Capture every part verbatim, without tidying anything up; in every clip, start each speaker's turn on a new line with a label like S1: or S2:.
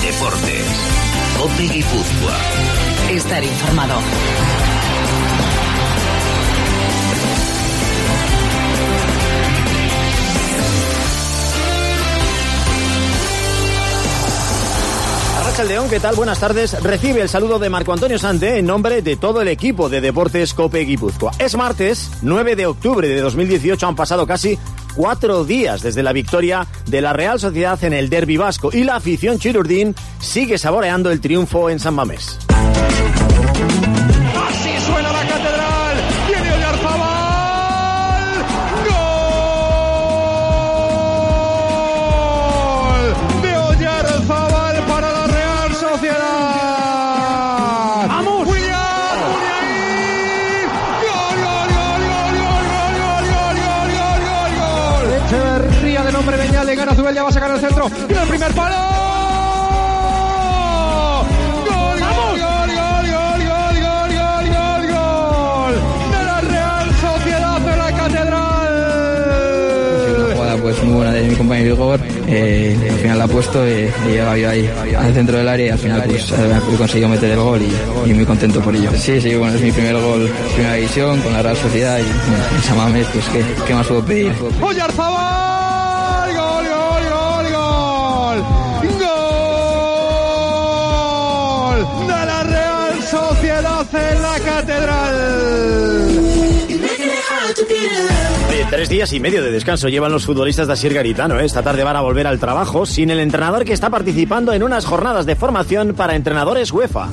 S1: Deportes. COPE Guipúzcoa.
S2: Estar informado.
S3: León, ¿qué tal? Buenas tardes. Recibe el saludo de Marco Antonio Sante en nombre de todo el equipo de Deportes COPE Guipúzcoa. Es martes, nueve de octubre de dos mil dieciocho, han pasado casi cuatro días desde la victoria de la Real Sociedad en el derbi vasco y la afición chirurdín sigue saboreando el triunfo en San Mamés.
S4: Así suena la catedral, viene Oyarzabal, gol de Oyarzabal para la Real Sociedad. ¡Vamos! ¡William! ¡Muniain! ¡Gol, gol, gol, gol, gol, gol, gol, gol, gol, gol! Echeverría de nombre Beñale, gana Zubel, ya va a sacar el centro, ¡y el primer palo!
S5: Pues muy buena de mi compañero Igor, eh, al final la ha puesto, eh, he llegado yo ahí al centro del área y al final pues he conseguido meter el gol y, y muy contento por ello. Sí, sí, bueno, es mi primer gol, primera división con la Real Sociedad y bueno, en San Mamés, pues ¿qué, qué más puedo pedir?
S4: ¡Oyarzabal! ¡Gol, gol, gol, gol! ¡Gol! De la Real Sociedad en la catedral.
S3: Tres días y medio de descanso llevan los futbolistas de Asier Garitano, ¿eh? Esta tarde van a volver al trabajo sin el entrenador que está participando en unas jornadas de formación para entrenadores UEFA.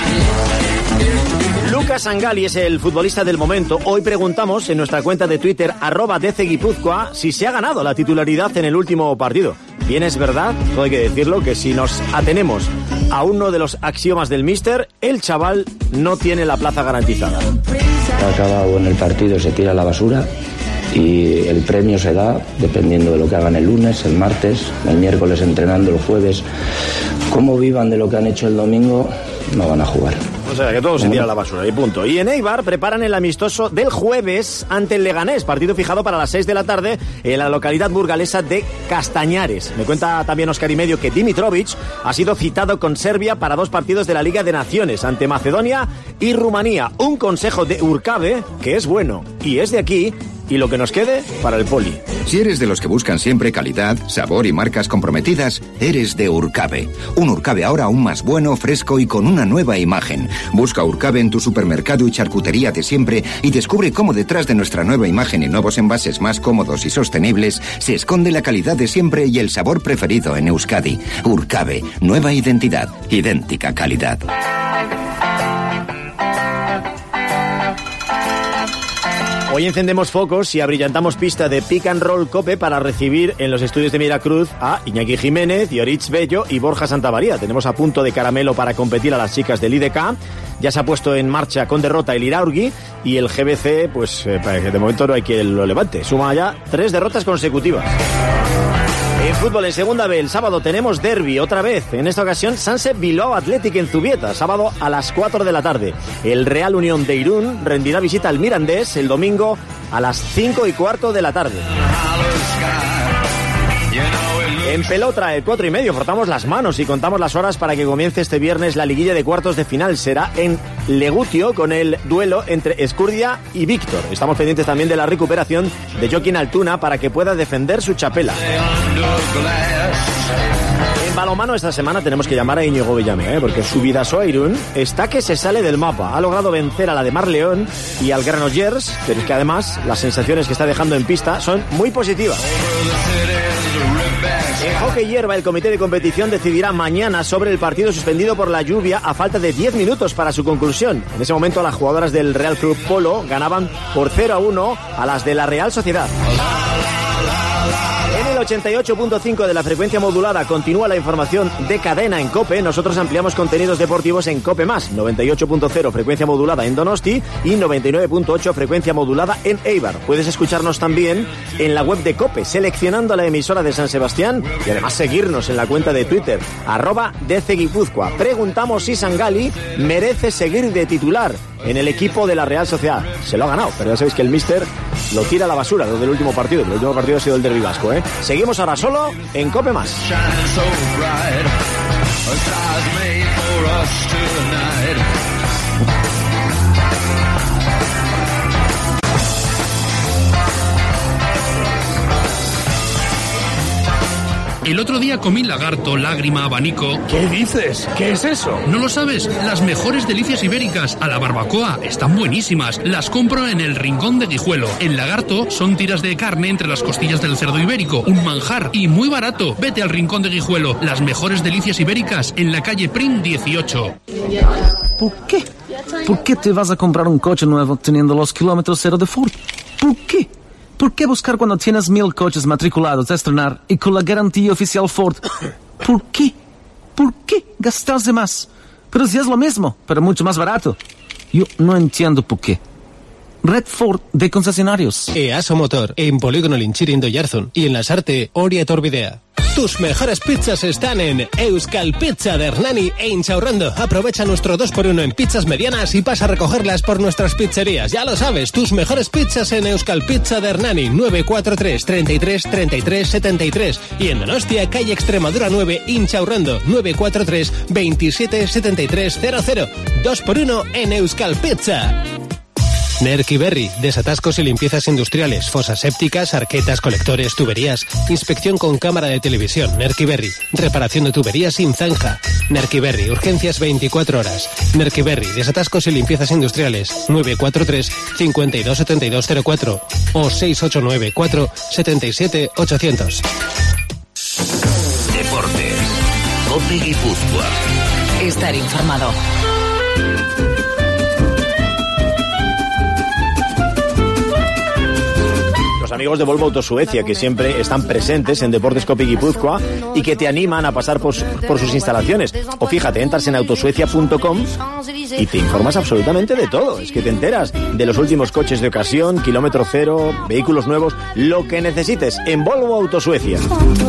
S3: Lucas Sangali es el futbolista del momento. Hoy preguntamos en nuestra cuenta de Twitter, arroba D C Guipúzcoa, si se ha ganado la titularidad en el último partido. Bien, es verdad, todo hay que decirlo, que si nos atenemos a uno de los axiomas del míster, el chaval no tiene la plaza garantizada.
S6: Ha acabado en el partido, se tira a la basura y el premio se da dependiendo de lo que hagan el lunes, el martes, el miércoles entrenando, el jueves. Cómo vivan de lo que han hecho el domingo, no van a jugar.
S3: O sea, que todo se tira a la basura y punto. Y en Eibar preparan el amistoso del jueves ante el Leganés, partido fijado para las seis de la tarde en la localidad burgalesa de Castañares. Me cuenta también Óscar y Medio que Dimitrovic ha sido citado con Serbia para dos partidos de la Liga de Naciones ante Macedonia y Rumanía. Un consejo de Urcabe que es bueno y es de aquí. Y lo que nos quede para el poli.
S7: Si eres de los que buscan siempre calidad, sabor y marcas comprometidas, eres de Urcabe. Un Urcabe ahora aún más bueno, fresco y con una nueva imagen. Busca Urcabe en tu supermercado y charcutería de siempre y descubre cómo detrás de nuestra nueva imagen y nuevos envases más cómodos y sostenibles se esconde la calidad de siempre y el sabor preferido en Euskadi. Urcabe, nueva identidad, idéntica calidad.
S3: Hoy encendemos focos y abrillantamos pista de Pick and Roll Cope para recibir en los estudios de Miracruz a Iñaki Jiménez, Yoritz Bello y Borja Santamaría. Tenemos a punto de caramelo para competir a las chicas del I D K. Ya se ha puesto en marcha con derrota el Iraurgi y el G B C, pues eh, de momento no hay quien lo levante. Suma ya tres derrotas consecutivas. En fútbol, en segunda B, el sábado tenemos derbi, otra vez. En esta ocasión, Sanse Bilbao Athletic en Zubieta, sábado a las cuatro de la tarde. El Real Unión de Irún rendirá visita al Mirandés el domingo a las cinco y cuarto de la tarde. En pelota, el cuatro y medio, frotamos las manos y contamos las horas para que comience este viernes la liguilla de cuartos de final. Será en Legutio con el duelo entre Escurdia y Víctor. Estamos pendientes también de la recuperación de Joaquín Altuna para que pueda defender su chapela. En balonmano esta semana tenemos que llamar a Íñigo Bellamé, ¿eh? Porque su Bidasoa Irún está que se sale del mapa. Ha logrado vencer a la de Mar León y al Granollers, pero es que además las sensaciones que está dejando en pista son muy positivas. En hockey hierba, el comité de competición decidirá mañana sobre el partido suspendido por la lluvia a falta de diez minutos para su conclusión. En ese momento las jugadoras del Real Club Polo ganaban por cero a uno a las de la Real Sociedad. En el ochenta y ocho punto cinco de la frecuencia modulada continúa la información de cadena en COPE. Nosotros ampliamos contenidos deportivos en COPE más, noventa y ocho punto cero frecuencia modulada en Donosti y noventa y nueve punto ocho frecuencia modulada en Eibar. Puedes escucharnos también en la web de COPE, seleccionando la emisora de San Sebastián y además seguirnos en la cuenta de Twitter, arroba D C Guipúzcoa. Preguntamos si Sangali merece seguir de titular en el equipo de la Real Sociedad. Se lo ha ganado, pero ya sabéis que el míster lo tira a la basura desde el último partido. El último partido ha sido el derbi vasco, ¿eh? Seguimos ahora solo en COPE más.
S8: El otro día comí lagarto, lágrima, abanico.
S3: ¿Qué dices? ¿Qué es eso?
S8: ¿No lo sabes? Las mejores delicias ibéricas a la barbacoa están buenísimas. Las compro en el Rincón de Guijuelo. El lagarto son tiras de carne entre las costillas del cerdo ibérico. Un manjar y muy barato. Vete al Rincón de Guijuelo. Las mejores delicias ibéricas en la calle Prim dieciocho.
S9: ¿Por qué? ¿Por qué te vas a comprar un coche nuevo teniendo los kilómetros cero de Ford? ¿Por qué? ¿Por qué buscar cuando tienes mil coches matriculados a estrenar y con la garantía oficial Ford? ¿Por qué? ¿Por qué gastas de más? Pero si es lo mismo, pero mucho más barato. Yo no entiendo por qué. Red Ford de concesionarios.
S10: EASO Motor, en Polígono Linchirin Doyarzun y en Lasarte, Oria Torbidea. Tus mejores pizzas están en Euskal Pizza de Hernani e Inchaurrando. Aprovecha nuestro dos por uno en pizzas medianas y pasa a recogerlas por nuestras pizzerías. Ya lo sabes, tus mejores pizzas en Euskal Pizza de Hernani, nueve cuatro tres, treinta y tres, treinta y tres, setenta y tres. Y en Donostia, calle Extremadura nueve, Inchaurrando, nueve cuatro tres, veintisiete, setenta y tres, cero cero. dos por uno en Euskal Pizza. Nerky Berry, desatascos y limpiezas industriales, fosas sépticas, arquetas, colectores, tuberías, inspección con cámara de televisión. Nerky Berry, reparación de tuberías sin zanja. Nerky Berry, urgencias veinticuatro horas. Nerky Berry, desatascos y limpiezas industriales, nueve cuatro tres, cincuenta y dos, setenta y dos, cero cuatro o seis ocho nueve cuatro, setenta y siete, ochocientos.
S1: Deportes. COPE Guipúzcoa.
S2: Estar informado.
S3: Los amigos de Volvo Auto Suecia, que siempre están presentes en Deportes COPE Guipúzcoa y que te animan a pasar por, por sus instalaciones. O fíjate, entras en autosuecia punto com y te informas absolutamente de todo. Es que te enteras de los últimos coches de ocasión, kilómetro cero, vehículos nuevos, lo que necesites en Volvo Auto Suecia.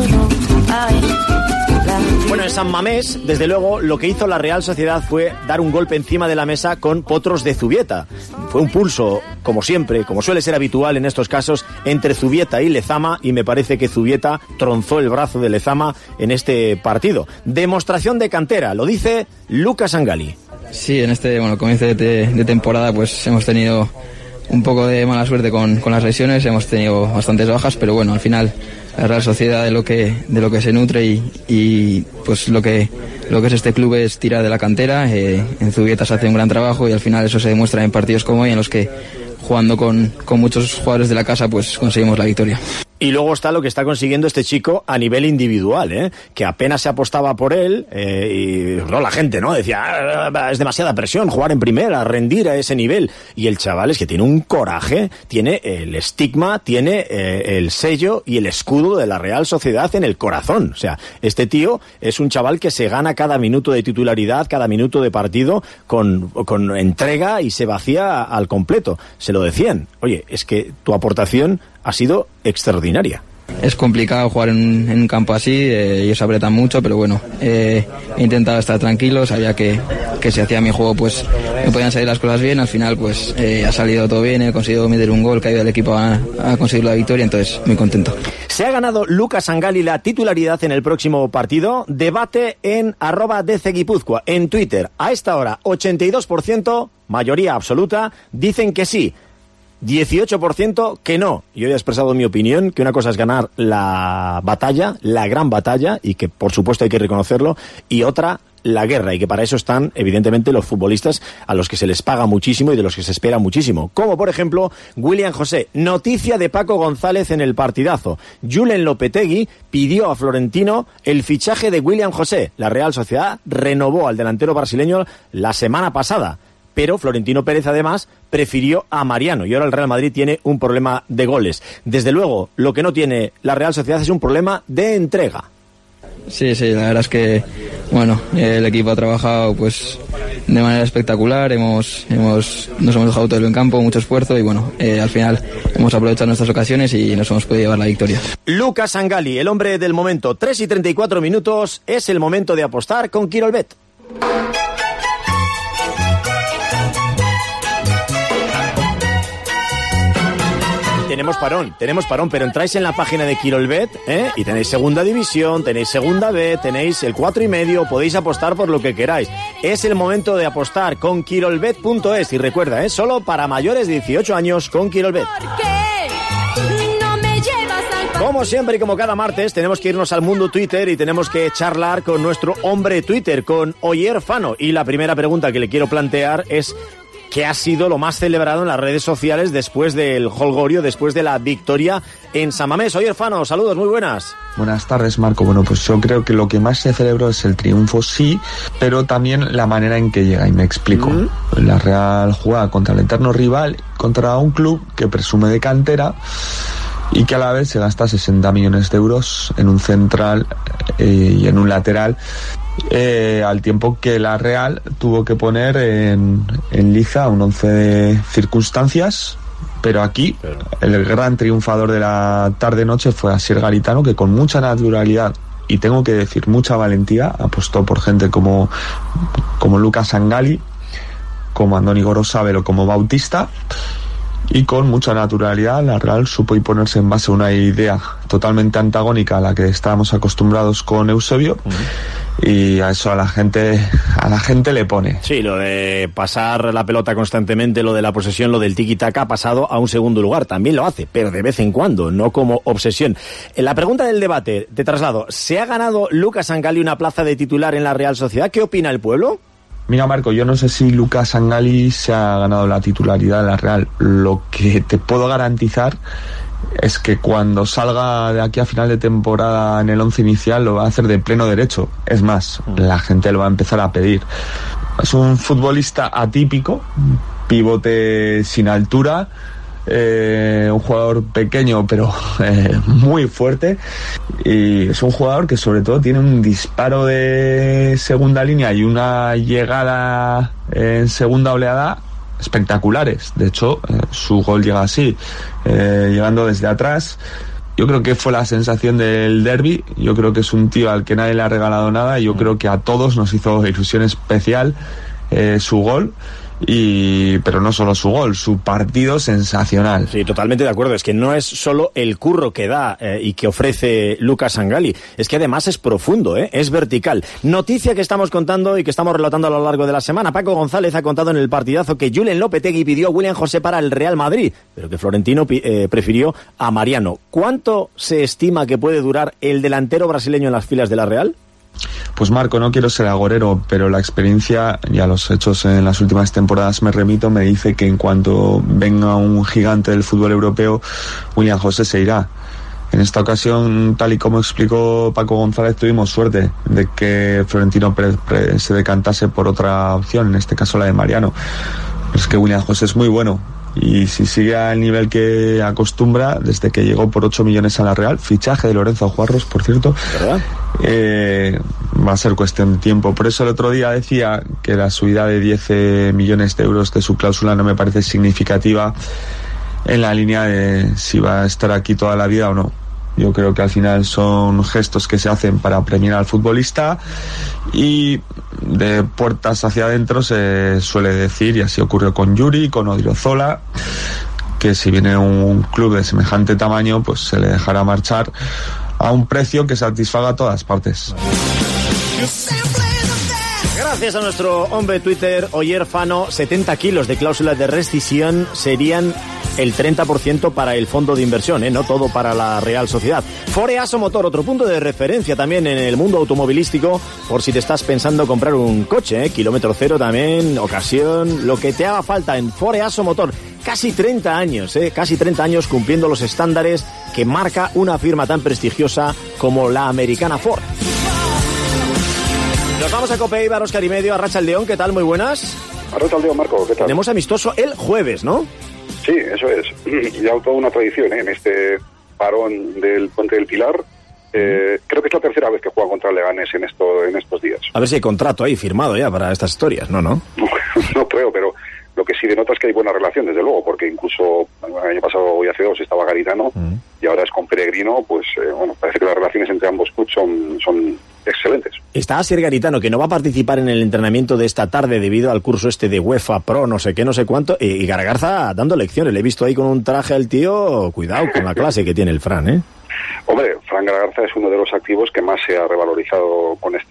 S3: Bueno, en San Mamés, desde luego, lo que hizo la Real Sociedad fue dar un golpe encima de la mesa con Potros de Zubieta. Fue un pulso, como siempre, como suele ser habitual en estos casos, entre Zubieta y Lezama, y me parece que Zubieta tronzó el brazo de Lezama en este partido. Demostración de cantera, lo dice Lucas Angali.
S5: Sí, en este bueno comienzo de, de temporada pues hemos tenido un poco de mala suerte con, con las lesiones, hemos tenido bastantes bajas, pero bueno, al final la Real Sociedad de lo que de lo que se nutre y, y pues lo que lo que es este club es tirar de la cantera. Eh, en Zubieta se hace un gran trabajo y al final eso se demuestra en partidos como hoy, en los que jugando con, con muchos jugadores de la casa pues conseguimos la victoria.
S3: Y luego está lo que está consiguiendo este chico a nivel individual, ¿eh? Que apenas se apostaba por él, eh, y no, la gente, ¿no? Decía, ah, es demasiada presión jugar en primera, rendir a ese nivel. Y el chaval es que tiene un coraje, tiene el estigma, tiene eh, el sello y el escudo de la Real Sociedad en el corazón. O sea, este tío es un chaval que se gana cada minuto de titularidad, cada minuto de partido con, con entrega y se vacía al completo. Se lo decían, oye, es que tu aportación ha sido extraordinaria.
S5: Es complicado jugar en, en un campo así, eh, ellos apretan mucho, pero bueno, eh, he intentado estar tranquilo, sabía que, que si hacía mi juego pues me podían salir las cosas bien, al final pues eh, ha salido todo bien, he conseguido meter un gol que ha ido al equipo a, a conseguir la victoria, entonces muy contento.
S3: Se ha ganado Lucas Angali la titularidad en el próximo partido. Debate en arroba D C Guipúzcoa en Twitter. A esta hora, ochenta y dos por ciento, mayoría absoluta, dicen que sí. dieciocho por ciento que no. Yo he expresado mi opinión, que una cosa es ganar la batalla, la gran batalla, y que por supuesto hay que reconocerlo, y otra, la guerra, y que para eso están evidentemente los futbolistas a los que se les paga muchísimo y de los que se espera muchísimo. Como por ejemplo William José. Noticia de Paco González en el partidazo. Julen Lopetegui pidió a Florentino el fichaje de William José. La Real Sociedad renovó al delantero brasileño la semana pasada, pero Florentino Pérez además prefirió a Mariano y ahora el Real Madrid tiene un problema de goles. Desde luego, lo que no tiene la Real Sociedad es un problema de entrega.
S5: Sí, sí, la verdad es que bueno, el equipo ha trabajado pues de manera espectacular, hemos, hemos nos hemos dejado todo en campo, mucho esfuerzo y bueno, eh, al final hemos aprovechado nuestras ocasiones y nos hemos podido llevar la victoria.
S3: Lucas Angali, el hombre del momento, tres y treinta y cuatro minutos, es el momento de apostar con Quirolbet. tenemos parón, tenemos parón, pero entráis en la página de Quirolbet, ¿eh? Y tenéis segunda división, tenéis segunda B, tenéis el cuatro y medio, podéis apostar por lo que queráis. Es el momento de apostar con Quirolbet punto es y recuerda, ¿eh? Solo para mayores de dieciocho años con Quirolbet. Como siempre y como cada martes, tenemos que irnos al mundo Twitter y tenemos que charlar con nuestro hombre Twitter, con Oyer Fano. Y la primera pregunta que le quiero plantear es: ¿qué ha sido lo más celebrado en las redes sociales después del holgorio, después de la victoria en San Mamés? Oyer Fano, saludos, muy buenas.
S11: Buenas tardes, Marco. Bueno, pues yo creo que lo que más se celebró es el triunfo, sí, pero también la manera en que llega, y me explico. Mm. La Real juega contra el eterno rival, contra un club que presume de cantera y que a la vez se gasta sesenta millones de euros en un central eh, y en un lateral, eh, al tiempo que la Real tuvo que poner en, en liza un once de circunstancias, pero aquí el gran triunfador de la tarde-noche fue Asier Garitano, que con mucha naturalidad y tengo que decir mucha valentía apostó por gente como, como Lucas Sangali, como Andoni Gorosabel o como Bautista. Y con mucha naturalidad la Real supo imponerse en base a una idea totalmente antagónica a la que estábamos acostumbrados con Eusebio. Uh-huh. Y a eso a la gente a la gente le pone.
S3: Sí, lo de pasar la pelota constantemente, lo de la posesión, lo del tiki-taka ha pasado a un segundo lugar. También lo hace, pero de vez en cuando, no como obsesión. La pregunta del debate, te traslado. ¿Se ha ganado Lucas Sangali una plaza de titular en la Real Sociedad? ¿Qué opina el pueblo?
S11: Mira, Marco, yo no sé si Lucas Sangali se ha ganado la titularidad de la Real. Lo que te puedo garantizar es que cuando salga de aquí a final de temporada en el once inicial lo va a hacer de pleno derecho. Es más, la gente lo va a empezar a pedir. Es un futbolista atípico, pivote sin altura, Eh, un jugador pequeño pero eh, muy fuerte, y es un jugador que sobre todo tiene un disparo de segunda línea y una llegada en segunda oleada espectaculares. De hecho, eh, su gol llega así, eh, llegando desde atrás. Yo creo que fue la sensación del derbi. Yo creo que es un tío al que nadie le ha regalado nada, y yo creo que a todos nos hizo ilusión especial eh, su gol. Y pero no solo su gol, su partido sensacional.
S3: Sí, totalmente de acuerdo. Es que no es solo el curro que da eh, y que ofrece Lucas Sangali, es que además es profundo, ¿eh? Es vertical. Noticia que estamos contando y que estamos relatando a lo largo de la semana. Paco González ha contado en el partidazo que Julen Lopetegui pidió a William José para el Real Madrid, pero que Florentino eh, prefirió a Mariano. ¿Cuánto se estima que puede durar el delantero brasileño en las filas de la Real?
S11: Pues Marco, no quiero ser agorero, pero la experiencia y a los hechos en las últimas temporadas me remito, me dice que en cuanto venga un gigante del fútbol europeo, William José se irá. En esta ocasión, tal y como explicó Paco González, tuvimos suerte de que Florentino pre- pre- se decantase por otra opción, en este caso la de Mariano. Pero es que William José es muy bueno. Y si sigue al nivel que acostumbra desde que llegó por ocho millones a la Real, fichaje de Lorenzo Juarros, por cierto, eh, va a ser cuestión de tiempo. Por eso el otro día decía que la subida de diez millones de euros de su cláusula no me parece significativa en la línea de si va a estar aquí toda la vida o no. Yo creo que al final son gestos que se hacen para premiar al futbolista, y de puertas hacia adentro se suele decir, y así ocurrió con Yuri, con Odriozola, que si viene un club de semejante tamaño, pues se le dejará marchar a un precio que satisfaga a todas partes.
S3: Gracias a nuestro hombre Twitter, Oyer Fano, setenta kilos de cláusulas de rescisión serían el treinta por ciento para el fondo de inversión, ¿eh? No todo para la Real Sociedad. Foreaso Motor, otro punto de referencia también en el mundo automovilístico, por si te estás pensando comprar un coche, ¿eh? Kilómetro cero también, ocasión, lo que te haga falta en Foreaso Motor. Casi treinta años, ¿eh? Casi treinta años cumpliendo los estándares que marca una firma tan prestigiosa como la americana Ford. Nos vamos a Cope Eibar, Óscar y Medio, a Rachaldeón. ¿Qué tal? Muy buenas.
S12: A Rachaldeón, Marco, ¿qué tal?
S3: Tenemos amistoso el jueves, ¿no?
S12: Sí, eso es. Ya toda una tradición, ¿eh? En este parón del Puente del Pilar. Eh, creo que es la tercera vez que juega contra el Leganés en, esto, en estos días.
S3: A ver si hay contrato ahí firmado ya para estas historias, ¿no? No,
S12: no creo, pero lo que sí denota es que hay buena relación, desde luego, porque incluso el año pasado y hace dos estaba Garitano, mm. y ahora es con Peregrino. Pues eh, bueno, parece que las relaciones entre ambos clubes son, son excelentes.
S3: Está Asier Garitano, que no va a participar en el entrenamiento de esta tarde debido al curso este de UEFA Pro, no sé qué, no sé cuánto, y, y Garagarza dando lecciones. Le he visto ahí con un traje al tío, cuidado con la clase que tiene el Fran, ¿eh?
S12: Hombre, Fran Garagarza es uno de los activos que más se ha revalorizado con esta,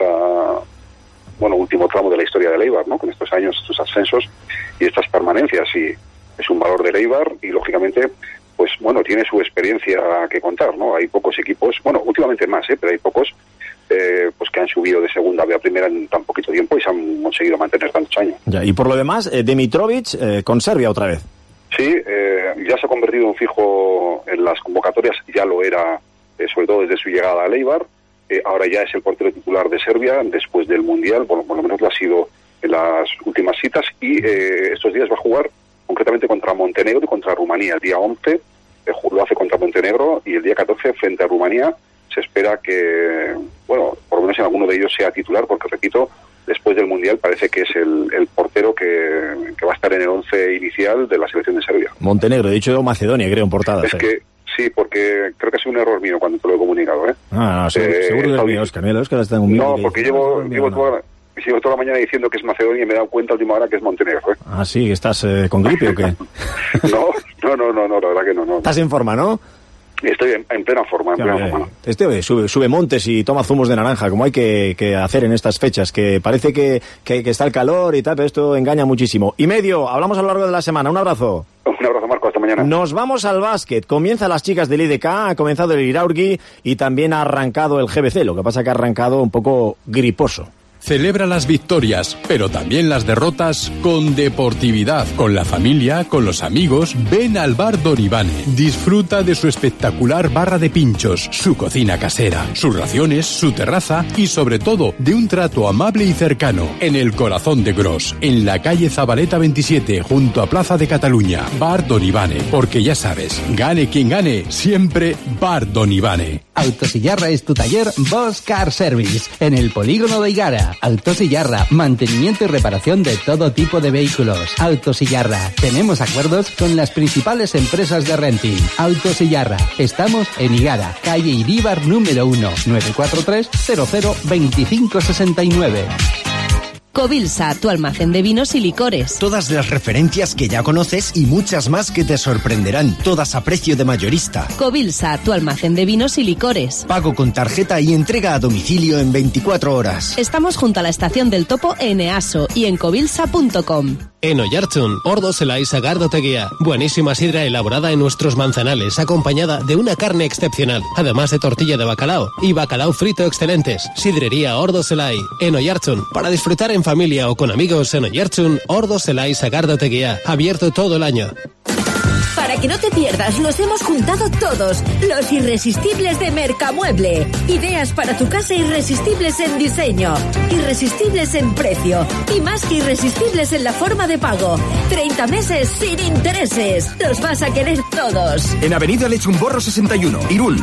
S12: bueno, último tramo de la historia de Eibar, ¿no? Con estos años, estos ascensos y estas permanencias, y es un valor de Eibar y, lógicamente, pues, bueno, tiene su experiencia que contar, ¿no? Hay pocos equipos, bueno, últimamente más, ¿eh? Pero hay pocos Eh, pues que han subido de segunda B a primera en tan poquito tiempo y se han conseguido mantener tantos años.
S3: Ya, y por lo demás, eh, Dimitrovic eh, con Serbia otra vez.
S12: Sí, eh, ya se ha convertido en fijo en las convocatorias, ya lo era, eh, sobre todo desde su llegada a Eibar. Eh, ahora ya es el portero titular de Serbia después del Mundial, bueno, por lo menos lo ha sido en las últimas citas, y eh, estos días va a jugar concretamente contra Montenegro y contra Rumanía. El día once eh, lo hace contra Montenegro y el día catorce frente a Rumanía. Se espera que, bueno, por lo menos en alguno de ellos sea titular, porque, repito, después del Mundial parece que es el, el portero que, que va a estar en el once inicial de la selección de Serbia.
S3: Montenegro, he dicho Macedonia, creo, en portada.
S12: Es
S3: ¿sí?
S12: que, sí, porque creo que ha sido un error mío cuando te lo he comunicado, ¿eh?
S3: Ah, no, seguro,
S12: eh,
S3: seguro que es mío, Óscar. Mira, Óscar está en un
S12: No, porque llevo, llevo, toda, llevo toda la mañana diciendo que es Macedonia y me he dado cuenta a última hora que es Montenegro, ¿eh?
S3: Ah, sí, ¿estás eh, con gripe o qué?
S12: no, no, no, no, no, la verdad que no, no.
S3: Estás en forma, ¿no?
S12: Estoy en, en plena forma, en plena forma.
S3: Este oye, sube, sube montes y toma zumos de naranja, como hay que, que hacer en estas fechas, que parece que, que, que está el calor y tal, pero esto engaña muchísimo. Y medio, hablamos a lo largo de la semana. Un abrazo.
S12: Un abrazo, Marco, hasta mañana.
S3: Nos vamos al básquet. Comienzan las chicas del I D K, ha comenzado el Iraurgi y también ha arrancado el G B C, lo que pasa que ha arrancado un poco griposo.
S13: Celebra las victorias, pero también las derrotas con deportividad, con la familia, con los amigos. Ven al Bar Don Ivane. Disfruta de su espectacular barra de pinchos, su cocina casera, sus raciones, su terraza y, sobre todo, de un trato amable y cercano. En el corazón de Gros, en la calle Zabaleta veintisiete, junto a Plaza de Cataluña. Bar Don Ivane, porque ya sabes, gane quien gane, siempre Bar Don Ivane.
S14: Autosillarra es tu taller Bosch Car Service, en el polígono de Higara. Autosillarra, mantenimiento y reparación de todo tipo de vehículos. Autosillarra, tenemos acuerdos con las principales empresas de renting. Autosillarra, estamos en Higara, calle Iríbar número uno, nueve cuatro tres cero cero veinticinco sesenta y nueve.
S15: Covilsa, tu almacén de vinos y licores.
S16: Todas las referencias que ya conoces y muchas más que te sorprenderán, todas a precio de mayorista.
S15: Covilsa, tu almacén de vinos y licores.
S16: Pago con tarjeta y entrega a domicilio en veinticuatro horas.
S15: Estamos junto a la estación del Topo en Easo y en covilsa punto com.
S10: En Oyartxun, Ordo Zelai Sagardoteguía. Buenísima sidra elaborada en nuestros manzanales, acompañada de una carne excepcional, además de tortilla de bacalao y bacalao frito excelentes. Sidrería Ordo Zelai. En Oyartxun, para disfrutar en familia o con amigos en Oyartxun, Ordo Zelai Sagardoteguía. Abierto todo el año.
S17: Para que no te pierdas, los hemos juntado todos, los irresistibles de Mercamueble. Ideas para tu casa irresistibles en diseño, irresistibles en precio y más que irresistibles en la forma de pago. treinta meses sin intereses. Los vas a querer todos.
S18: En Avenida Lechumborro sesenta y uno, Irún.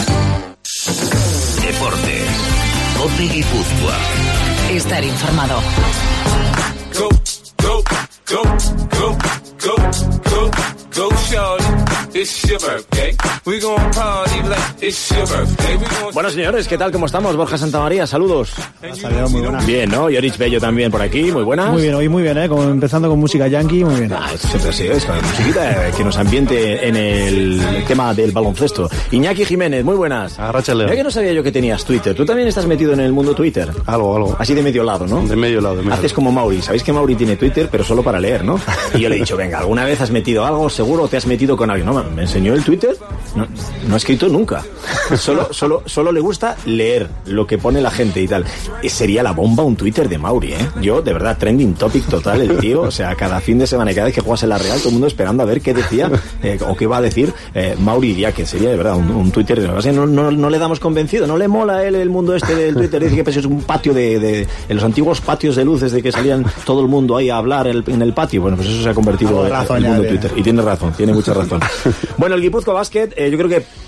S1: Deportes. COPE Guipúzcoa.
S2: Estar informado.
S19: Go, go, go, go, go, go. Go, shorty, it's your birthday. We gon' party like it's your birthday. We gon'
S3: Bueno, señores, ¿qué tal? ¿Cómo estamos? Borja Santamaría, saludos.
S20: Salido muy buena.
S3: Bien, ¿no? Yorich Bello también por aquí, muy buenas.
S20: Muy bien, hoy muy bien, ¿eh? Como empezando con música yankee, muy bien.
S3: Ah, esto siempre ha sido eso, musiquita que nos ambiente en el tema del baloncesto. Iñaki Jiménez, muy buenas.
S21: Arráchale.
S3: Ya que no sabía yo que tenías Twitter. Tú también estás metido en el mundo Twitter.
S21: Algo, algo.
S3: Así de medio lado, ¿no?
S21: De medio lado, de medio
S3: Haces
S21: lado.
S3: como Mauri. Sabéis que Mauri tiene Twitter, pero solo para leer, ¿no? Y yo le he dicho, venga, ¿alguna vez has metido algo? Seguro te has metido con alguien. No, me enseñó el Twitter. No, no ha escrito nunca. Solo, solo, solo le gusta leer lo que pone la gente y tal. Y sería la bomba un Twitter de Mauri, ¿eh? Yo, de verdad, trending topic total el tío. O sea, cada fin de semana y cada vez que juegas en la Real, todo el mundo esperando a ver qué decía eh, o qué iba a decir eh, Mauri Iria, que sería de verdad un, un Twitter. No, no, no le damos convencido, no le mola a él el mundo este del Twitter. Dice que pues, es un patio de, de, en los antiguos patios de luces de que salían todo el mundo ahí a hablar el, en el patio. Bueno, pues eso se ha convertido en el mundo Twitter. Y tiene razón, tiene mucha razón. Bueno, el Guipúzcoa Basket, eh, yo creo que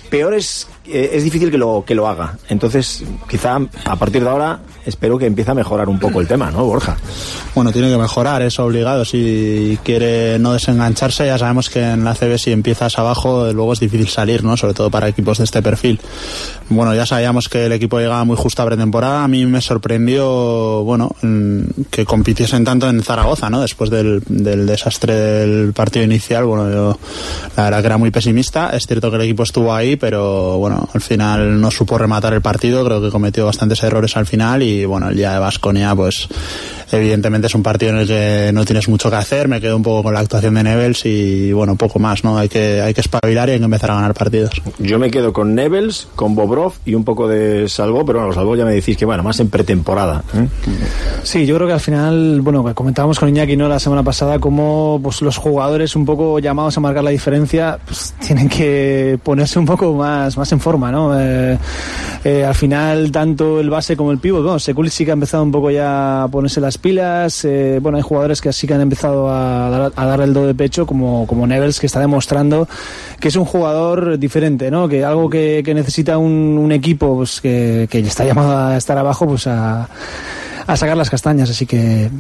S3: peor es, eh, es difícil que lo, que lo haga. Entonces, quizá a partir de ahora espero que empiece a mejorar un poco el tema, ¿no, Borja?
S21: Bueno, tiene que mejorar, es obligado. Si quiere no desengancharse, ya sabemos que en la A C B si empiezas abajo, luego es difícil salir, ¿no? Sobre todo para equipos de este perfil. Bueno, ya sabíamos que el equipo llegaba muy justo a pretemporada. A mí me sorprendió, bueno, que compitiesen tanto en Zaragoza, ¿no? Después del, del desastre del partido inicial, bueno, yo la verdad que era muy pesimista. Es cierto que el equipo estuvo ahí, pero bueno, al final no supo rematar el partido. Creo que cometió bastantes errores al final y bueno, el día de Baskonia, pues evidentemente es un partido en el que no tienes mucho que hacer. Me quedo un poco con la actuación de Nevels y bueno, poco más, ¿no? Hay que, hay que espabilar y hay que empezar a ganar partidos.
S3: Yo me quedo con Nevels, con Bobrov y un poco de Salvo, pero bueno, Salvo ya me decís que bueno, más en pretemporada, ¿eh?
S20: Sí, yo creo que al final, bueno, comentábamos con Iñaki, ¿no?, la semana pasada, cómo pues los jugadores un poco llamados a marcar la diferencia, pues tienen que ponerse un poco más, más en forma, ¿no? Eh, eh, al final, tanto el base como el pívot, bueno, Sekulic sí que ha empezado un poco ya a ponerse las pilas, eh, bueno, hay jugadores que sí que han empezado a dar, a dar el do de pecho, como, como Nevels, que está demostrando que es un jugador diferente, ¿no? Que algo que, que necesita un, un equipo pues que, que está llamado a estar abajo, pues a, a sacar las castañas, así que...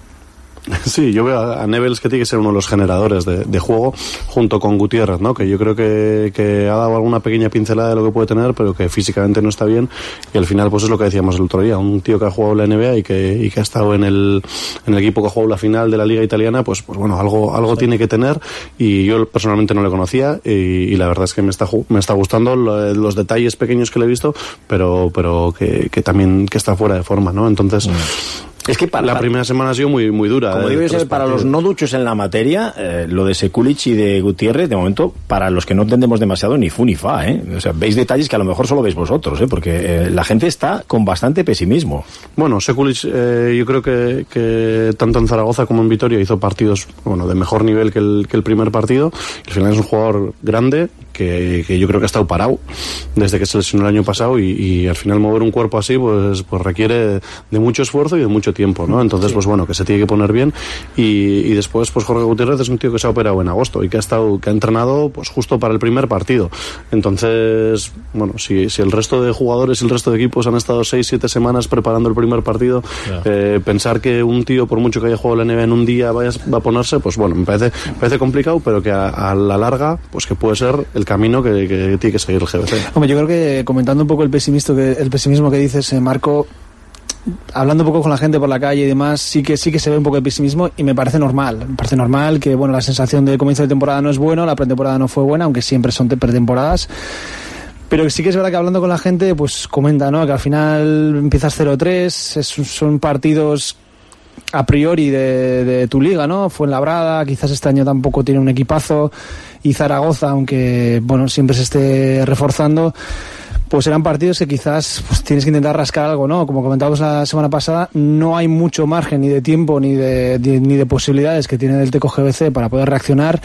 S22: Sí, yo veo a Nevels que tiene que ser uno de los generadores de, de juego junto con Gutiérrez, ¿no? Que yo creo que, que ha dado alguna pequeña pincelada de lo que puede tener, pero que físicamente no está bien y al final pues es lo que decíamos el otro día, un tío que ha jugado la N B A y que, y que ha estado en el, en el equipo que ha jugado la final de la Liga Italiana, pues, pues bueno, algo, algo tiene que tener y yo personalmente no le conocía y, y la verdad es que me está, me está gustando lo, los detalles pequeños que le he visto, pero, pero que, que también que está fuera de forma, ¿no? Entonces... Mm.
S3: Es que para,
S22: la primera semana ha sido muy muy dura.
S3: Como
S22: eh,
S3: digo yo, para los no duchos en la materia, eh, lo de Sekulic y de Gutiérrez, de momento, para los que no entendemos demasiado, ni fu ni fa, ¿eh? O sea, veis detalles que a lo mejor solo veis vosotros, ¿eh? Porque eh, la gente está con bastante pesimismo.
S22: Bueno, Sekulic, eh, yo creo que, que tanto en Zaragoza como en Vitoria hizo partidos, bueno, de mejor nivel que el, que el primer partido. Al final es un jugador grande, que, que yo creo que ha estado parado desde que se lesionó el año pasado y, y al final mover un cuerpo así pues, pues requiere de mucho esfuerzo y de mucho tiempo, ¿no? Entonces sí. Pues bueno, que se tiene que poner bien y, y después pues Jorge Gutiérrez es un tío que se ha operado en agosto y que ha estado que ha entrenado pues justo para el primer partido. Entonces, bueno, si, si el resto de jugadores y el resto de equipos han estado seis, siete semanas preparando el primer partido, yeah. eh, pensar que un tío, por mucho que haya jugado la N B A en un día, vaya, va a ponerse, pues bueno, me parece, me parece complicado, pero que a, a la larga, pues que puede ser el camino que, que tiene que seguir el G B C.
S20: Hombre, yo creo que comentando un poco el pesimismo que, el pesimismo que dices, eh, Marco, hablando un poco con la gente por la calle y demás, sí que sí que se ve un poco de pesimismo y me parece normal, me parece normal que bueno, la sensación del comienzo de temporada no es bueno, la pretemporada no fue buena, aunque siempre son pretemporadas. Pero sí que es verdad que hablando con la gente, pues comenta, ¿no?, que al final empiezas cero tres, es, son partidos a priori de, de tu liga, ¿no? Fuenlabrada, quizás este año tampoco tiene un equipazo, y Zaragoza, aunque bueno, siempre se esté reforzando, pues eran partidos que quizás pues, tienes que intentar rascar algo, ¿no? Como comentábamos la semana pasada, no hay mucho margen ni de tiempo ni de, de ni de posibilidades que tiene el Teco G B C para poder reaccionar.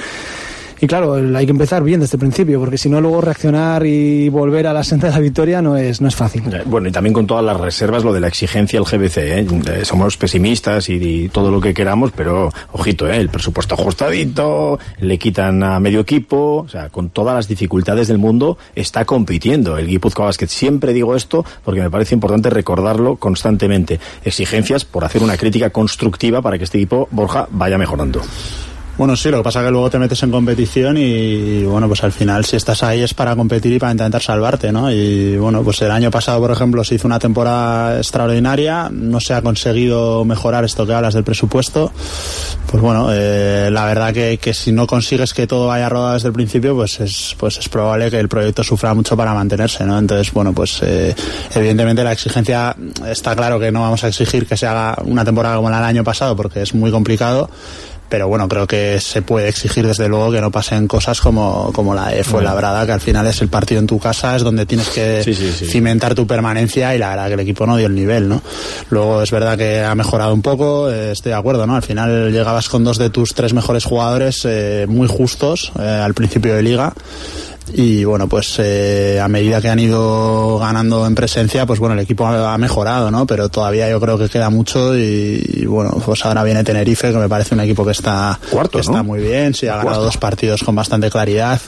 S20: Y claro, hay que empezar bien desde el principio, porque si no luego reaccionar y volver a la senda de la victoria no es no es fácil.
S3: Bueno, y también con todas las reservas, lo de la exigencia al G B C, ¿eh? Somos pesimistas y, y todo lo que queramos, pero ojito, ¿eh? El presupuesto ajustadito, le quitan a medio equipo, o sea, con todas las dificultades del mundo está compitiendo el Guipúzcoa Basket. Siempre digo esto porque me parece importante recordarlo constantemente. Exigencias por hacer una crítica constructiva para que este equipo, Borja, vaya mejorando.
S21: Bueno, sí, lo que pasa es que luego te metes en competición y, bueno, pues al final si estás ahí es para competir y para intentar salvarte, ¿no? Y bueno, pues el año pasado, por ejemplo, se hizo una temporada extraordinaria, no se ha conseguido mejorar esto que hablas del presupuesto. Pues bueno, eh, la verdad que, que si no consigues que todo vaya rodado desde el principio, pues es, pues es probable que el proyecto sufra mucho para mantenerse, ¿no? Entonces, bueno, pues eh, evidentemente la exigencia, está claro que no vamos a exigir que se haga una temporada como la del año pasado porque es muy complicado. Pero bueno, creo que se puede exigir desde luego que no pasen cosas como, como la de Fuenlabrada, que al final es el partido en tu casa, es donde tienes que sí, sí, sí. cimentar tu permanencia y la verdad que el equipo no dio el nivel, ¿no? Luego es verdad que ha mejorado un poco, eh, estoy de acuerdo, ¿no? Al final llegabas con dos de tus tres mejores jugadores eh, muy justos eh, al principio de liga. y bueno, pues eh, a medida que han ido ganando en presencia, pues bueno, el equipo ha mejorado, ¿no? Pero todavía yo creo que queda mucho y, y bueno, pues ahora viene Tenerife, que me parece un equipo que está,
S3: Cuarto,
S21: que está
S3: ¿no?
S21: muy bien, sí, ha ganado
S3: Cuarto.
S21: dos partidos con bastante claridad.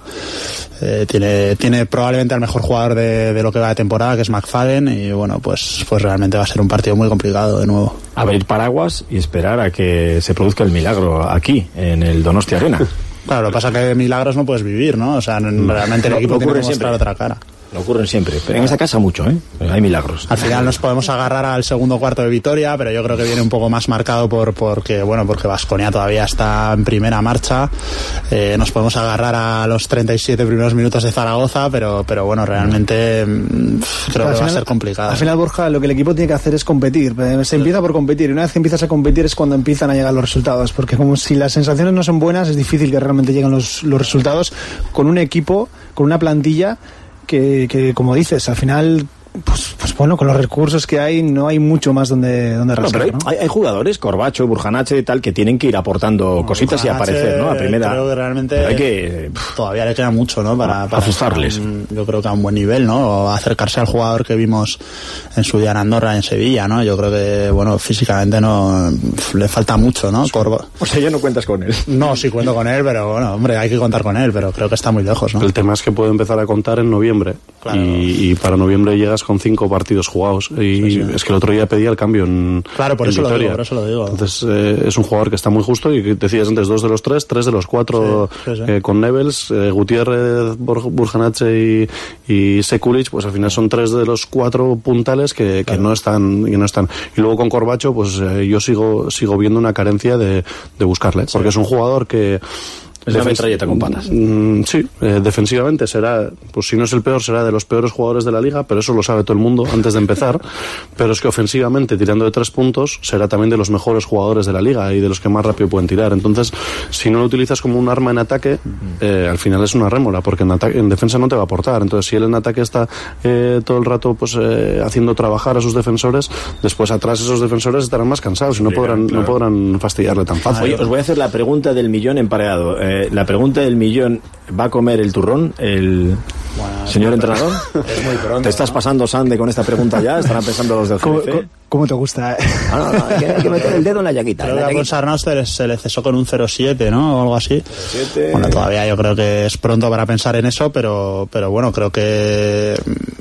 S21: Eh, tiene, tiene probablemente al mejor jugador de, de lo que va de temporada, que es McFadden, y bueno, pues, pues realmente va a ser un partido muy complicado de nuevo.
S3: Abrir paraguas y esperar a que se produzca el milagro aquí, en el Donosti Arena.
S21: Claro, lo que pasa es que milagros no puedes vivir, ¿no? O sea, realmente el
S3: Lo-
S21: equipo
S3: lo
S21: tiene
S3: ocurre
S21: que mostrar
S3: siempre.
S21: otra cara.
S3: Lo ocurren siempre. Pero en esa casa mucho, ¿eh? Hay milagros.
S21: Al final nos podemos agarrar al segundo cuarto de Vitoria, pero yo creo que viene un poco más marcado por porque bueno porque Baskonia todavía está en primera marcha. Eh, nos podemos agarrar a los treinta y siete primeros minutos de Zaragoza, pero pero bueno, realmente mm, creo
S20: Al
S21: que va a
S20: final-
S21: ser complicado.
S20: Al final, Borja, lo que el equipo tiene que hacer es competir. Eh, Se empieza por competir y una vez que empiezas a competir es cuando empiezan a llegar los resultados, porque como si las sensaciones no son buenas, es difícil que realmente lleguen los, los resultados con un equipo, con una plantilla que, que como dices, al final, pues, pues bueno, con los recursos que hay, no hay mucho más donde, donde
S3: No,
S20: rascar,
S3: pero hay,
S20: ¿no?
S3: hay- hay jugadores, Corbacho, Burjanache y tal, que tienen que ir aportando cositas y
S21: Burjanache,
S3: aparecer, ¿no? A primera.
S21: creo que realmente
S3: Pero hay que
S21: todavía le queda mucho, ¿no? Para, para
S3: asustarles.
S21: estar a un- yo creo que a un buen nivel, ¿no? O acercarse al jugador que vimos en su día en Andorra, en Sevilla, ¿no? Yo creo que, bueno, físicamente no le falta mucho, ¿no? Corba-
S3: O sea, ya no cuentas con él.
S21: No, sí cuento con él, pero bueno, hombre, hay que contar con él, pero creo que está muy lejos, ¿no?
S22: El tema es que puede empezar a contar en noviembre.
S21: Claro.
S22: Y, y para noviembre llegas con cinco partidos jugados. Y
S21: Sí, sí.
S22: es que el otro día pedía el cambio en
S21: Claro, por
S22: en
S21: eso lo
S22: Vitoria.
S21: digo, por eso lo digo.
S22: Entonces eh, es un jugador que está muy justo y que decías antes, dos de los tres, tres de los cuatro
S21: Sí, sí, sí.
S22: eh, con Nevels, eh, Gutiérrez, Bor- Burjanache y, y Sekulic, pues al final son tres de los cuatro puntales que, que no están que no están. Y luego con Corbacho, pues eh, yo sigo sigo viendo una carencia de, de buscarle, porque es un jugador que
S3: Es una
S22: Defens-
S3: metralleta con patas.
S22: Mm, sí, eh, defensivamente será, pues si no es el peor, será de los peores jugadores de la liga, pero eso lo sabe todo el mundo antes de empezar. Pero es que ofensivamente, tirando de tres puntos, será también de los mejores jugadores de la liga y de los que más rápido pueden tirar. Entonces, si no lo utilizas como un arma en ataque, eh, al final es una rémora, porque en, ataque, en defensa no te va a aportar. Entonces, si él en ataque está eh, todo el rato pues eh, haciendo trabajar a sus defensores, después atrás esos defensores estarán más cansados y no podrán, no podrán fastidiarle tan fácil.
S3: Oye, os voy a hacer la pregunta del millón empareado. Eh, la pregunta del millón, ¿va a comer el turrón el señor entrenador?
S21: Es muy pronto.
S3: ¿Te estás pasando, Sande, con esta pregunta ya? ¿Estarán pensando los del
S20: ¿Cómo,
S3: G B C?
S20: cómo- cómo te gusta? eh?
S3: Ah, no, no, hay, que, hay que meter el dedo en la llaguita.
S21: Creo
S3: en
S21: que
S3: la
S21: a
S3: llaguita.
S21: Pons Arnaus se le, se le cesó con un cero siete, ¿no? O algo así.
S3: siete.
S21: Bueno, todavía yo creo que es pronto para pensar en eso, pero, pero bueno, creo que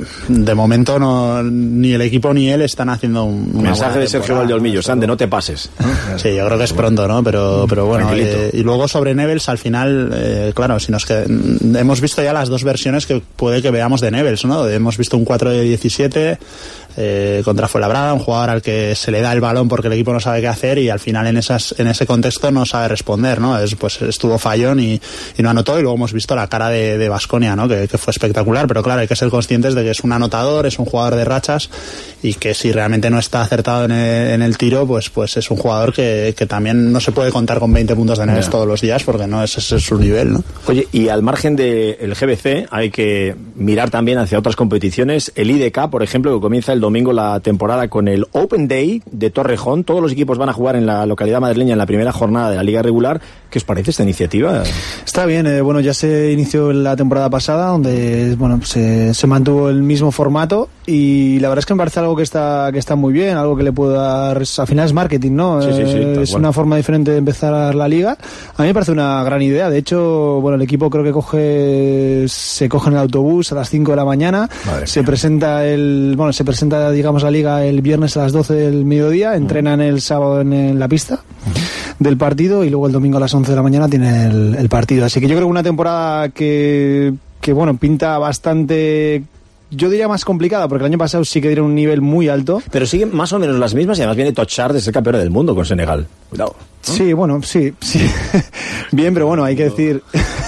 S21: de momento no, ni el equipo ni él están haciendo un una
S3: Mensaje
S21: buena
S3: de Sergio
S21: temporada,
S3: Valdeolmillo,
S21: ¿no?
S3: Sande, no te pases.
S21: Sí, yo creo que es pronto, ¿no? Pero, pero bueno,
S3: Tranquilito.
S21: eh, y luego sobre Nevels, al final, eh, claro, si nos que, hemos visto ya las dos versiones que puede que veamos de Nevels, ¿no? Hemos visto un cuatro de diecisiete eh, contra Fuenlabrada, un jugador al que se le da el balón porque el equipo no sabe qué hacer y al final en esas en ese contexto no sabe responder, ¿no? Es, pues estuvo fallón y, y no anotó, y luego hemos visto la cara de Baskonia, ¿no? Que, que fue espectacular, pero claro, hay que ser conscientes de que es un anotador, es un jugador de rachas y que si realmente no está acertado en el, en el tiro, pues pues es un jugador que, que también no se puede contar con veinte puntos de Neves
S3: Ya.
S21: todos los días porque no es ese es su nivel, ¿no?
S3: Oye, y al margen del G B C hay que mirar también hacia otras competiciones. El I D K, por ejemplo, que comienza el domingo la temporada con el Open Day de Torrejón. Todos los equipos van a jugar en la localidad madrileña en la primera jornada de la Liga Regular. ¿Qué os parece esta iniciativa?
S20: Está bien, eh, bueno, ya se inició la temporada pasada, donde bueno se, se mantuvo el mismo formato y la verdad es que me parece algo que está que está muy bien, algo que le puede dar, al final es marketing, ¿no?
S3: Sí, sí, sí,
S20: Eh,
S3: tal
S20: es
S3: cual.
S20: una forma diferente de empezar la liga. A mí me parece una gran idea. De hecho, bueno, el equipo creo que coge se coge en el autobús a las cinco de la mañana,
S3: Madre
S20: se
S3: mía.
S20: presenta el bueno se presenta digamos la liga el viernes a las doce del mediodía, entrenan el sábado en, en la pista del partido y luego el domingo a las once de la mañana tiene el, el partido. Así que yo creo que una temporada que, que bueno, pinta bastante, yo diría más complicada, porque el año pasado sí que dieron un nivel muy alto.
S3: Pero siguen más o menos las mismas y además viene Tochar de ser campeón del mundo con Senegal. Cuidado.
S20: Sí, bueno, sí, sí. Bien, pero bueno, hay que decir...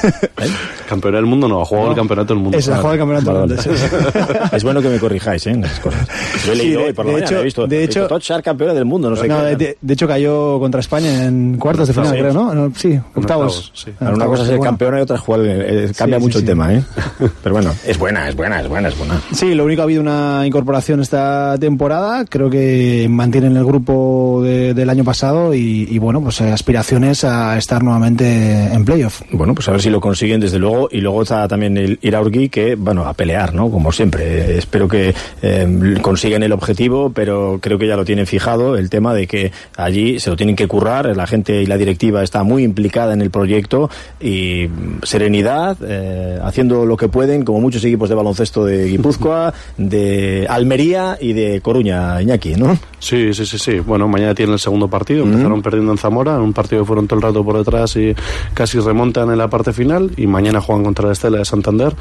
S22: Campeón del mundo no, ha jugado
S20: No.
S22: el campeonato del mundo.
S20: Es el juego del campeonato del mundo, sí.
S3: Es bueno que me corrijáis, ¿eh? En las cosas. Yo he
S20: Sí,
S3: leído
S20: de-
S3: hoy por la
S20: de
S3: mañana,
S20: hecho-
S3: he visto,
S20: de
S3: he visto
S20: hecho-
S3: Tochar campeona del mundo, no sé
S20: No,
S3: qué.
S20: de, de- de hecho cayó contra España en cuartos de final,
S3: Sí.
S20: creo, ¿no? No, sí, octavos.
S22: octavos, sí.
S3: Claro, una cosa es ser
S20: Bueno.
S3: campeón y otra es jugar. eh, cambia
S20: Sí, sí,
S3: mucho
S20: sí.
S3: el tema, ¿eh? Pero bueno, es buena, es buena, es buena, es buena.
S20: Sí, lo único, ha habido una incorporación esta temporada, creo que mantienen el grupo de- del año pasado y, y bueno, pues aspiraciones a estar nuevamente en playoff.
S3: Bueno, pues a ver si lo consiguen desde luego. Y luego está también el Iraurgi, que bueno, a pelear, ¿no? Como siempre. Espero que eh, consigan el objetivo, pero creo que ya lo tienen fijado, el tema de que allí se lo tienen que currar, la gente y la directiva está muy implicada en el proyecto, y serenidad, eh, haciendo lo que pueden, como muchos equipos de baloncesto de Guipúzcoa, de Almería y de Coruña, Iñaki, ¿no?
S22: Sí, sí, sí, sí. Bueno, mañana tienen el segundo partido. Empezaron mm. perdiendo en Zamora, en un partido que fueron todo el rato por detrás y casi remontan en la parte final, y mañana juegan contra la Estela de Santander,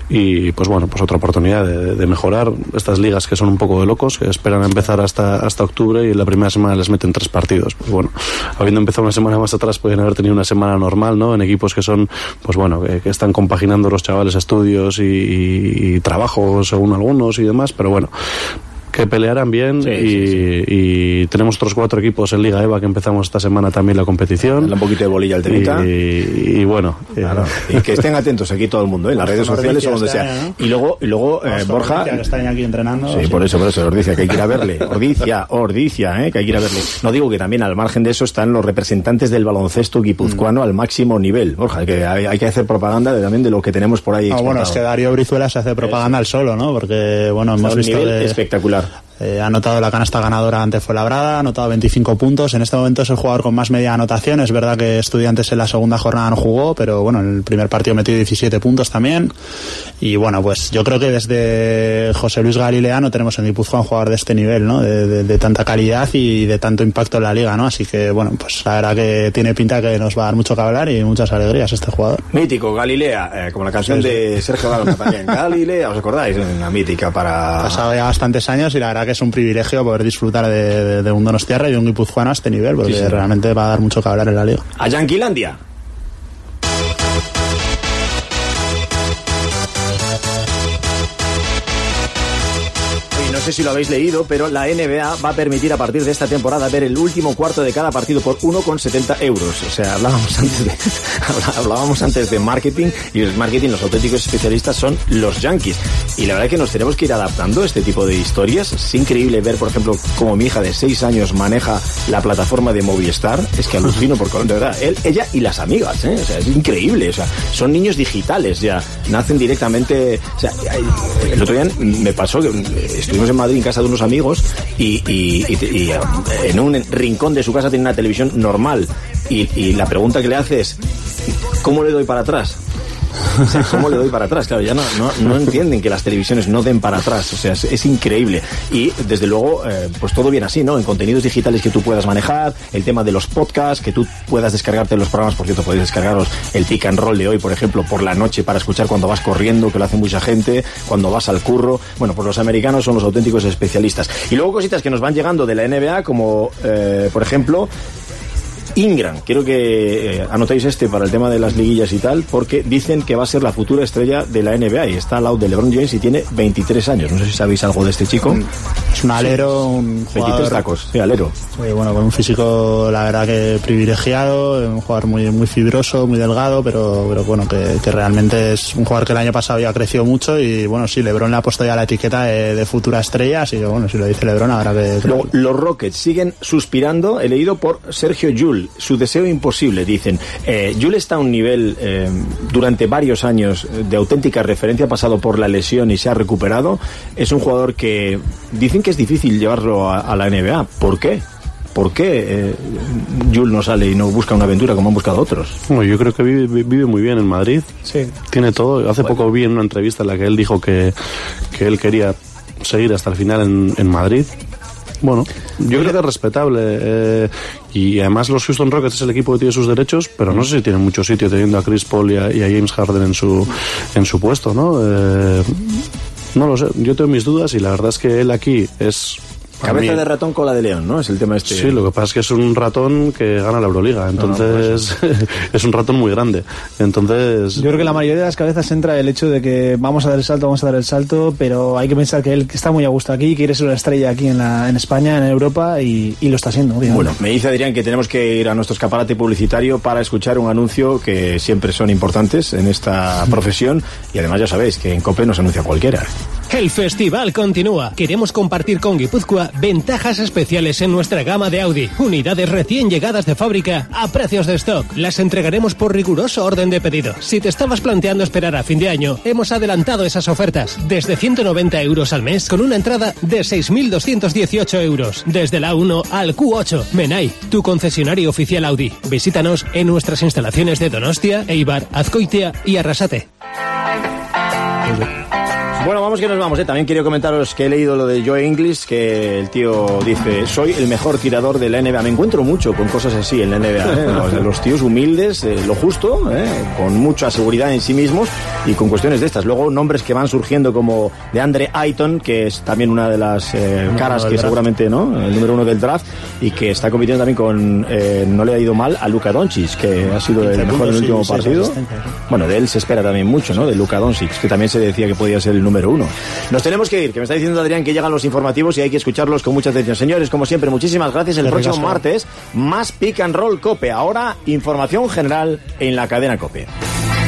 S22: y pues bueno, pues otra oportunidad de, de mejorar estas ligas que son un poco de locos, que esperan empezar hasta, hasta octubre, y en la primera semana les meten tres partidos. Pues bueno, habiendo empezado una semana más atrás, podrían haber tenido una semana normal, ¿no? En equipos que son, pues bueno, que, que están compaginando los chavales estudios y, y, y trabajos según algunos y demás, pero bueno, que pelearan bien. Sí, y, sí, sí. y tenemos otros cuatro equipos en Liga E V A que empezamos esta semana también la competición.
S3: Dale un poquito de bolilla al temita.
S22: Y, y bueno,
S3: claro. Y que estén atentos aquí todo el mundo, ¿eh? En las redes sociales o donde sea. Año, ¿no? Y luego, y luego eh, Borja.
S21: Ordicia, que está aquí entrenando.
S3: Sí, sí, por eso, por eso, Ordicia, que hay que ir a verle. Ordicia, Ordicia, ¿eh? Que hay que ir a verle. No digo que también al margen de eso están los representantes del baloncesto guipuzcoano mm. al máximo nivel. Borja, que hay, hay que hacer propaganda de, también de lo que tenemos por ahí.
S21: Ah, bueno, es que Darío Brizuela se hace propaganda al solo, ¿no? Porque, bueno, hemos visto.
S3: Un nivel
S21: de...
S3: espectacular.
S21: Eh, ha anotado la canasta ganadora ante Fuenlabrada, ha anotado veinticinco puntos. En este momento es el jugador con más media anotación. Es verdad que Estudiantes en la segunda jornada no jugó, pero bueno, en el primer partido metió diecisiete puntos también. Y bueno, pues yo creo que desde José Luis Galilea no tenemos en Guipúzcoa un jugador de este nivel, ¿no? De, de, de tanta calidad y de tanto impacto en la liga, ¿no? Así que bueno, pues la verdad que tiene pinta que nos va a dar mucho que hablar y muchas alegrías este jugador.
S3: Mítico, Galilea, eh, como la canción sí, sí. de Sergio Dalma también. Galilea, ¿os acordáis? Una mítica para...
S21: Ha pasado ya bastantes años y la verdad que es un privilegio poder disfrutar de, de, de un donostiarra y de un guipuzcoano a este nivel, porque sí, sí. realmente va a dar mucho que hablar en la liga.
S3: A Yanquilandia. No sé si lo habéis leído, pero la N B A va a permitir a partir de esta temporada ver el último cuarto de cada partido por uno con setenta euros. O sea, hablábamos antes de hablábamos antes de marketing, y el marketing, los auténticos especialistas son los Yankees. Y la verdad es que nos tenemos que ir adaptando a este tipo de historias. Es increíble ver, por ejemplo, cómo mi hija de seis años maneja la plataforma de Movistar. Es que alucino, porque de verdad, él, ella y las amigas, ¿eh? O sea, es increíble. O sea, son niños digitales ya. Nacen directamente. O sea, el otro día me pasó que estuvimos en Madrid en casa de unos amigos y, y, y, y en un rincón de su casa tiene una televisión normal y, y la pregunta que le hace es ¿cómo le doy para atrás? O sea, ¿cómo le doy para atrás? Claro, ya no, no, no entienden que las televisiones no den para atrás. O sea, es, es increíble. Y desde luego, eh, pues todo bien así, ¿no? En contenidos digitales que tú puedas manejar, el tema de los podcasts, que tú puedas descargarte los programas. Por cierto, podéis descargaros el Pick and Roll de hoy, por ejemplo, por la noche para escuchar cuando vas corriendo, que lo hace mucha gente, cuando vas al curro. Bueno, pues los americanos son los auténticos especialistas. Y luego cositas que nos van llegando de la N B A, como, eh, por ejemplo, Ingram. Quiero que eh, anotéis este para el tema de las liguillas y tal, porque dicen que va a ser la futura estrella de la N B A y está al lado de LeBron James y tiene veintitrés años. No sé si sabéis algo de este chico.
S21: Es un alero, un jugador...
S3: veintitrés tacos, sí, alero.
S21: Muy bueno, con un físico, la verdad que privilegiado, un jugador muy muy fibroso, muy delgado, pero, pero bueno, que, que realmente es un jugador que el año pasado ya creció mucho y bueno, sí, LeBron le ha puesto ya la etiqueta de, de futura estrella, así que bueno, si lo dice LeBron, habrá que...
S3: Luego, los Rockets siguen suspirando, he leído por Sergio Llull. Su deseo imposible, dicen. Eh, Llull está a un nivel eh, durante varios años de auténtica referencia, ha pasado por la lesión y se ha recuperado. Es un jugador que dicen que es difícil llevarlo a, a la N B A. ¿Por qué? ¿Por qué eh, Llull no sale y no busca una aventura como han buscado otros?
S22: Bueno, yo creo que vive, vive muy bien en Madrid.
S21: Sí.
S22: Tiene todo. Hace bueno. poco vi en una entrevista en la que él dijo que, que él quería seguir hasta el final en, en Madrid. Bueno, yo creo que es respetable eh, y además los Houston Rockets es el equipo que tiene sus derechos, pero no sé si tienen mucho sitio teniendo a Chris Paul y a, y a James Harden en su en su puesto, ¿no? Eh, no lo sé, yo tengo mis dudas y la verdad es que él aquí es...
S3: Cabeza de ratón, cola de león, ¿no? Es el tema este.
S22: Sí, lo que pasa es que es un ratón que gana la Euroliga, entonces no, no, pues... es un ratón muy grande. Entonces
S20: yo creo que la mayoría de las cabezas entra el hecho de que vamos a dar el salto, vamos a dar el salto, pero hay que pensar que él está muy a gusto aquí, quiere ser una estrella aquí en, la, en España, en Europa y, y lo está siendo, obviamente.
S3: Bueno, me dice Adrián que tenemos que ir a nuestro escaparate publicitario para escuchar un anuncio que siempre son importantes en esta profesión y además ya sabéis que en COPE nos anuncia cualquiera.
S10: El festival continúa. Queremos compartir con Guipúzcoa ventajas especiales en nuestra gama de Audi. Unidades recién llegadas de fábrica a precios de stock. Las entregaremos por riguroso orden de pedido. Si te estabas planteando esperar a fin de año, hemos adelantado esas ofertas. Desde ciento noventa euros al mes con una entrada de seis mil doscientos dieciocho euros. Desde la A uno al Q ocho. Menai, tu concesionario oficial Audi. Visítanos en nuestras instalaciones de Donostia, Eibar, Azcoitia y Arrasate.
S3: Bueno, vamos que nos vamos, ¿eh? También quiero comentaros que he leído lo de Joe Ingles, que el tío dice, soy el mejor tirador de la N B A. Me encuentro mucho con cosas así en la N B A, ¿eh? Los, los tíos humildes, eh, lo justo, ¿eh? Con mucha seguridad en sí mismos y con cuestiones de estas. Luego nombres que van surgiendo como de Andre Ayton, que es también una de las eh, caras que seguramente, ¿no? El número uno del draft y que está compitiendo también con, eh, no le ha ido mal a Luka Doncic, que ha sido el mejor en el último partido. Bueno, de él se espera también mucho, ¿no? De Luka Doncic, que también se decía que podía ser el número uno. Nos tenemos que ir, que me está diciendo Adrián que llegan los informativos y hay que escucharlos con mucha atención. Señores, como siempre, muchísimas gracias. El próximo martes, más Pick and Roll COPE. Ahora, información general en la cadena COPE.